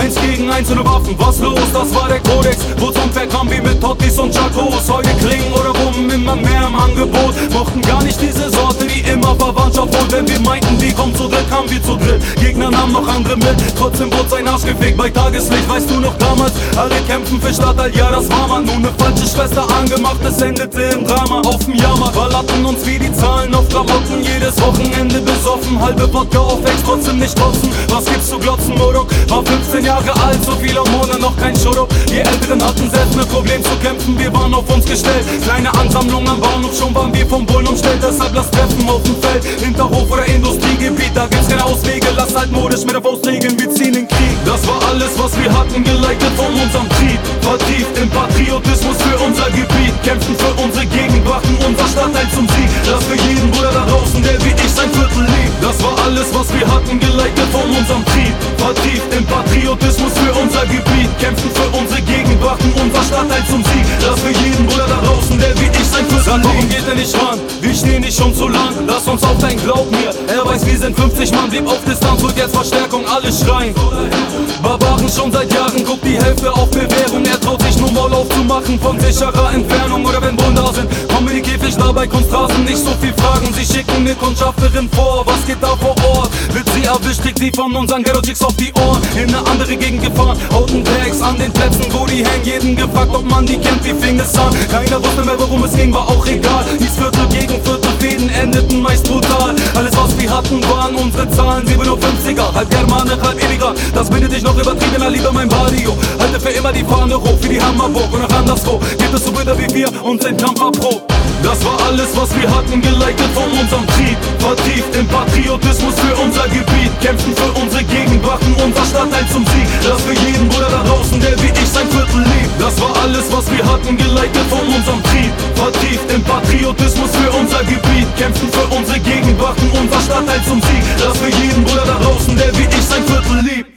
1 gegen 1 ohne Waffen, was los? Das war der Kodex, wo zum verkam wie mit Tottis und Chacos. Heute klingen oder Bummen immer mehr im Angebot. Mochten gar nicht diese Sorte, die immer Verwandtschaft holt. Wenn wir meinten, die kommen zu dritt, kamen wir zu dritt. Gegner nahmen noch andere mit, trotzdem wurde sein Arsch gefickt bei Tageslicht. Weißt du noch damals, alle kämpfen für Stadtteil, ja das war man. Nur eine falsche Schwester angemacht, es endete im Drama. Auf dem Jahrmarkt verlatten uns wie die Zahlen auf Klamotten. Jedes Wochenende besoffen, halbe Wodka auf Ex, trotzdem nicht kotzen. Was gibt's zu glotzen, Modok? War 15 Jahre alt, so viele Hormone, noch kein Schurup. Die Älteren hatten selbst mit Problem zu kämpfen, wir waren auf uns gestellt. Kleine Ansammlung am Bahnhof, schon waren wir vom Bullen umstellt. Deshalb lass treffen auf dem Feld, Hinterhof oder Industriegebiet. Da gibt's keine Auswege, lass altmodisch mit der Faust regeln, wir ziehen den Krieg. Das war alles, was wir hatten, geleitet von unserem Trieb. Vertieft im Patriotismus für unser Gebiet. Kämpfen für unsere Gegend, brachten unser Stadtteil zum Sieg. Das für jeden Bruder da draußen, der wie ich sein Viertel liebt. Das war alles, was wir hatten, geleitet von unserem Trieb. Vertieft im Patriotismus für unser Gebiet. Kämpfen für unsere Gegend, brachten unser Stadtteil zum Sieg. Das für jeden Bruder da draußen, der wie ich sein Viertel liebt. Warum geht er nicht ran? Wir stehen nicht schon zu lang. Lass uns auf dein Glaub mir. Er weiß, wir sind 50 Mann, blieb auf Distanz, holt jetzt Verstärkung, alle schreien. Barbaren schon seit Jahren, guckt die Hälfte auf Bewährung. Er traut sich nur Maul aufzumachen von sicherer Entfernung. Oder wenn Bullen da sind, kommen die Käfig da bei Kunstrasen. Nicht so viel Fragen, sie schicken eine Kundschafterin vor. Was geht da vor Ort? Wird sie erwischt, kriegt sie von unseren Ghetto-Chicks auf die Ohren. In eine andere Gegend gefahren, Outen Tags an den Plätzen, wo die hängen. Jeden gefragt, ob man die kennt, wie fing es an? Keiner wusste mehr, worum es ging, war auch egal. Dies Viertel gegen Viertel, Fäden endeten meist brutal. Alles, was wir hatten, waren unsere Zahlen. 57er, halb Germane, halb Emigrat. Das bindet dich noch übertriebener, lieber mein Barrio. Halte für immer die Fahne hoch, wie die Hammerburg und auch anderswo. Geht es so Brüder wie wir und sind Kampf erprobt. Das war alles, was wir hatten, geleitet von unserem Trieb. Vertieft im Patriotismus für unser Gebiet. Kämpfen für unsere Gegend, brachten unser Stadtteil zum Sieg. Das für jeden Bruder da draußen, der wie ich sein Viertel liebt. Das war alles, was wir hatten, geleitet von unserem Trieb. Vertieft im Patriotismus für unser Gebiet. Kämpfen für unsere Gegend, brachten unser Stadtteil zum Sieg. Das für jeden Bruder da draußen, der wie ich sein Viertel liebt.